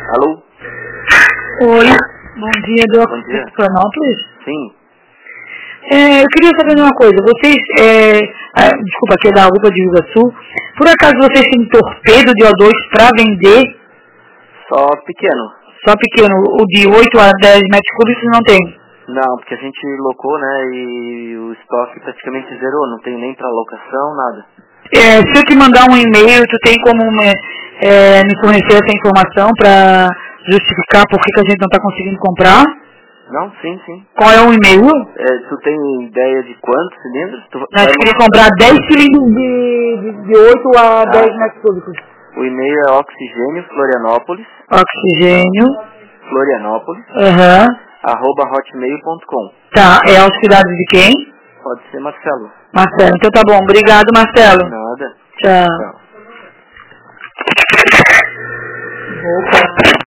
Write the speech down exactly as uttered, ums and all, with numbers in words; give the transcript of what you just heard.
Alô? Oi, bom dia, do Bom dia. Florianópolis? Sim. É, eu queria saber uma coisa, vocês, é, ah, desculpa, aqui é da UPA de Rio do Sul, por acaso vocês têm torpedo de O dois para vender? Só pequeno. Só pequeno, o de oito a dez metros cúbicos não tem? Não, porque a gente locou, né, e o estoque praticamente zerou, não tem nem pra locação, nada. É, se eu te mandar um e-mail, tu tem como me, é, me fornecer essa informação para justificar por que, que a gente não está conseguindo comprar? Não, sim, sim. Qual é o e-mail? É, tu tem ideia de quantos cilindros? Tu Nós vai queríamos mo- comprar dez cilindros de, de, de oito a Ah, dez metros cúbicos. o e-mail é oxigênio Florianópolis, Oxigênio. Florianópolis, Aham. arroba hotmail ponto com. Tá, é aos cuidados de quem? Pode ser Marcelo. Marcelo. Então tá bom. Obrigado, Marcelo. Nada. Tchau. Tchau. Opa.